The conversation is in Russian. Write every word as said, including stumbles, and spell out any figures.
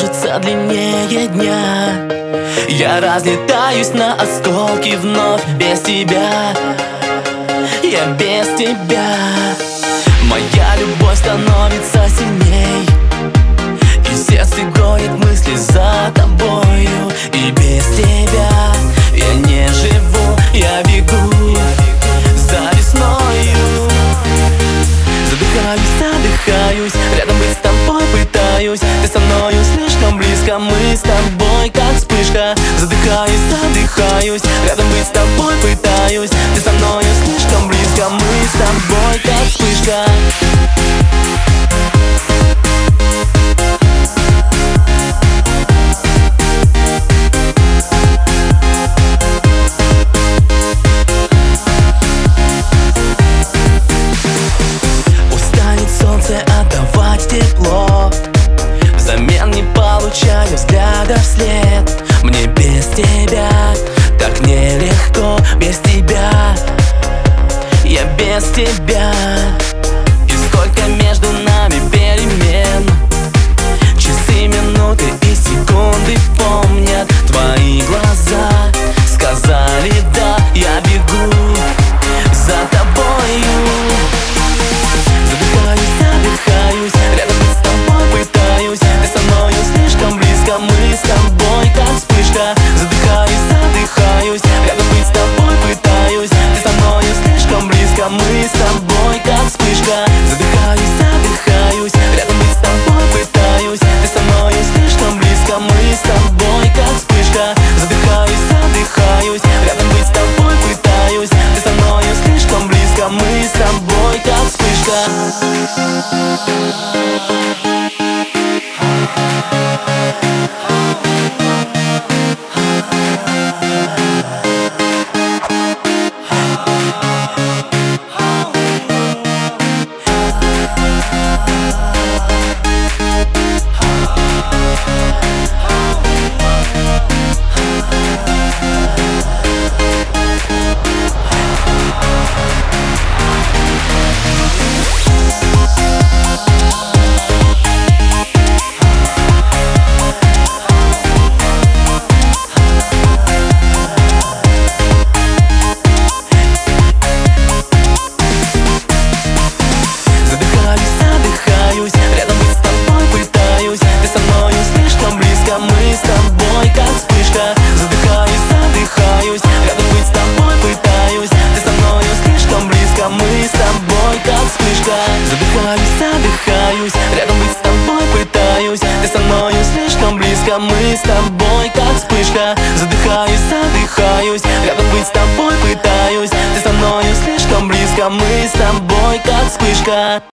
кажется длиннее дня. Я разлетаюсь на осколки вновь без тебя. Я без тебя. Моя любовь становится сильней, и сердце гоет мысли за тобою. И без тебя я не живу, я бегу за весною. Задыхаюсь, задыхаюсь, рядом быть с тобой пытаюсь. Ты со мною слишком близко, мы с тобой как вспышка. Задыхаюсь, задыхаюсь, рядом быть с тобой пытаюсь. Ты со мною слишком близко, мы с тобой как вспышка. Отдавать тепло, взамен не получаю взгляда вслед. Мне без тебя так нелегко, без тебя я без тебя. И сколько между нами перемен, часы, минуты и секунды помнят. Твои глаза сказали да, я бегу за тобою. Задыхаюсь, задыхаюсь, рядом быть с тобой пытаюсь. Ты со мною слишком близко, мы с тобой как вспышка. Задыхаюсь, задыхаюсь, рядом быть с тобой пытаюсь. Ты со мною слишком близко, мы с тобой как вспышка. Задыхаюсь, задыхаюсь, рядом быть с тобой пытаюсь. Ты со мною слишком близко, мы с тобой как вспышка. Задыхаюсь, задыхаюсь, рядом быть с тобой пытаюсь. Ты со мною слишком близко, мы с тобой как вспышка. Мы с тобой как вспышка. Задыхаюсь, задыхаюсь, рядом быть с тобой пытаюсь. Ты со мною слишком близко, мы с тобой как вспышка. Задыхаюсь, задыхаюсь, рядом быть с тобой пытаюсь. Ты со мною слишком близко, мы с тобой как вспышка. Задыхаюсь, задыхаюсь, рядом быть с тобой пытаюсь. Ты со мною слишком близко, мы с тобой как вспышка.